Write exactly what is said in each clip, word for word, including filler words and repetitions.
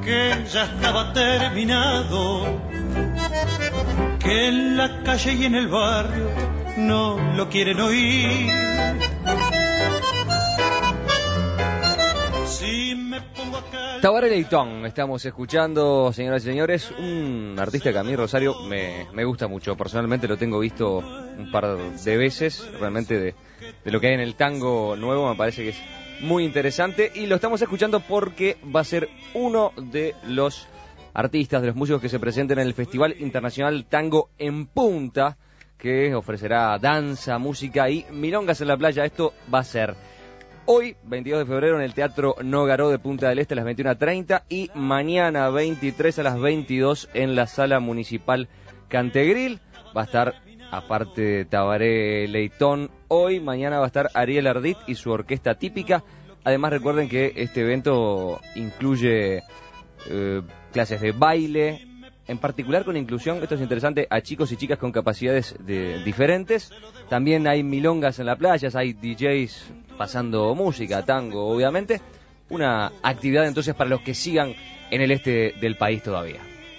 que ya estaba terminado, que en la calle y en el barrio no lo quieren oír. Si me pongo acá... Tabaré Leitón, estamos escuchando, señoras y señores, un artista que a mí, Rosario, me, me gusta mucho. Personalmente lo tengo visto un par de veces, realmente de, de lo que hay en el tango nuevo, me parece que es muy interesante. Y lo estamos escuchando porque va a ser uno de los artistas, de los músicos que se presenten en el Festival Internacional Tango en Punta, que ofrecerá danza, música y milongas en la playa. Esto va a ser hoy, veintidós de febrero, en el Teatro Nogaró de Punta del Este a las veintiuna treinta y mañana veintitrés a las veintidós en la Sala Municipal Cantegril. Va a estar, aparte de Tabaré Leitón, hoy, mañana va a estar Ariel Ardit y su orquesta típica. Además, recuerden que este evento incluye eh, clases de baile, en particular con inclusión, esto es interesante, a chicos y chicas con capacidades de, diferentes. También hay milongas en la playa, hay D Js pasando música, tango, obviamente. Una actividad entonces para los que sigan en el este del país todavía.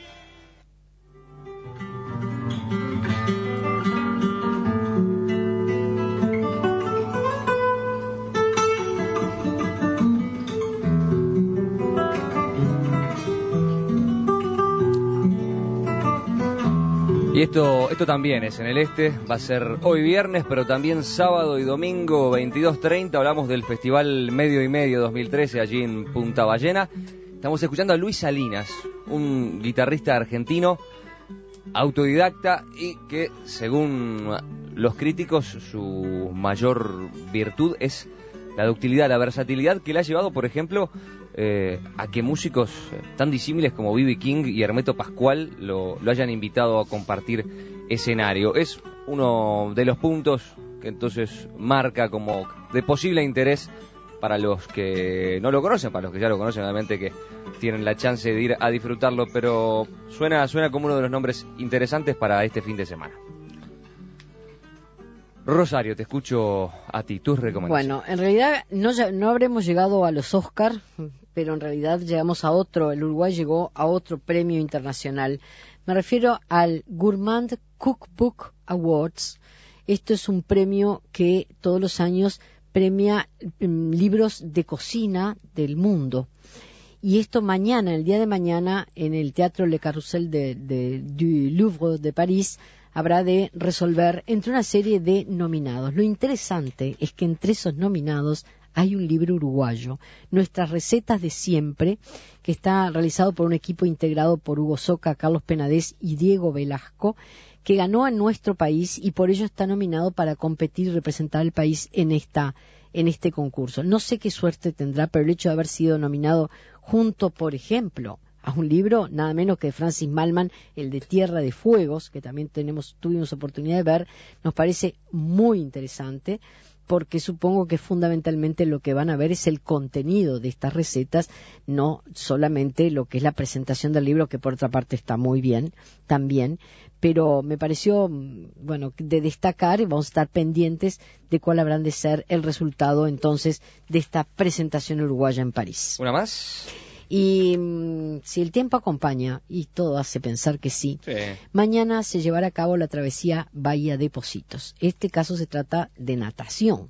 Y esto, esto también es en el este, va a ser hoy viernes, pero también sábado y domingo veintidós treinta, hablamos del Festival Medio y Medio dos mil trece allí en Punta Ballena. Estamos escuchando a Luis Salinas, un guitarrista argentino, autodidacta y que, según los críticos, su mayor virtud es la ductilidad, la versatilidad que le ha llevado, por ejemplo, eh, a que músicos tan disímiles como B B King y Hermeto Pascual lo, lo hayan invitado a compartir escenario. Es uno de los puntos que entonces marca como de posible interés para los que no lo conocen, para los que ya lo conocen, obviamente que tienen la chance de ir a disfrutarlo, pero suena, suena como uno de los nombres interesantes para este fin de semana. Rosario, te escucho a ti, tus recomendaciones. Bueno, en realidad no, no habremos llegado a los Oscar, pero en realidad llegamos a otro, el Uruguay llegó a otro premio internacional. Me refiero al Gourmand Cookbook Awards. Esto es un premio que todos los años premia um, libros de cocina del mundo. Y esto mañana, el día de mañana, en el Teatro Le Carrousel de, de, du Louvre de París, habrá de resolver entre una serie de nominados. Lo interesante es que entre esos nominados hay un libro uruguayo, Nuestras recetas de siempre, que está realizado por un equipo integrado por Hugo Soca, Carlos Penadez y Diego Velasco, que ganó en nuestro país y por ello está nominado para competir y representar al país en esta en este concurso. No sé qué suerte tendrá, pero el hecho de haber sido nominado junto, por ejemplo, a un libro nada menos que de Francis Mallmann, el de Tierra de Fuegos, que también tenemos tuvimos oportunidad de ver, nos parece muy interesante, porque supongo que fundamentalmente lo que van a ver es el contenido de estas recetas, no solamente lo que es la presentación del libro, que por otra parte está muy bien también, pero me pareció, bueno, de destacar, y vamos a estar pendientes de cuál habrán de ser el resultado entonces de esta presentación uruguaya en París. ¿Una más? Y mmm, si el tiempo acompaña, y todo hace pensar que sí, sí, mañana se llevará a cabo la travesía Bahía de Pocitos. Este caso se trata de natación.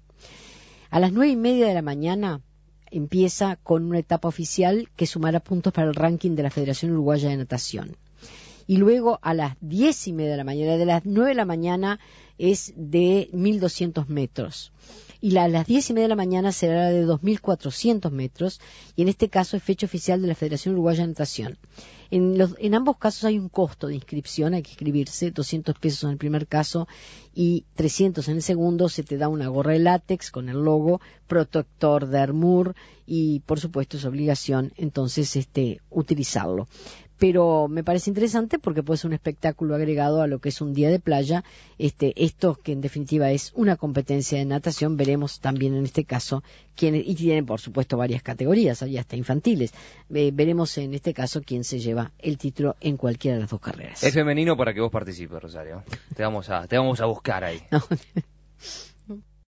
A las nueve y media de la mañana empieza con una etapa oficial que sumará puntos para el ranking de la Federación Uruguaya de Natación. Y luego a las diez y media de la mañana, de las nueve de la mañana es de mil doscientos metros. Y la, a las diez y media de la mañana será de dos mil cuatrocientos metros, y en este caso es fecha oficial de la Federación Uruguaya de Natación. En, los, en ambos casos hay un costo de inscripción, hay que inscribirse, doscientos pesos en el primer caso y trescientos en el segundo. Se te da una gorra de látex con el logo, protector de Armour, y por supuesto es obligación entonces este utilizarlo. Pero me parece interesante porque puede ser un espectáculo agregado a lo que es un día de playa. Este, esto que en definitiva es una competencia de natación, veremos también en este caso quién, y tienen por supuesto varias categorías, hay hasta infantiles. Eh, veremos en este caso quién se lleva el título en cualquiera de las dos carreras. Es femenino para que vos participes, Rosario. Te vamos a, te vamos a buscar ahí. No.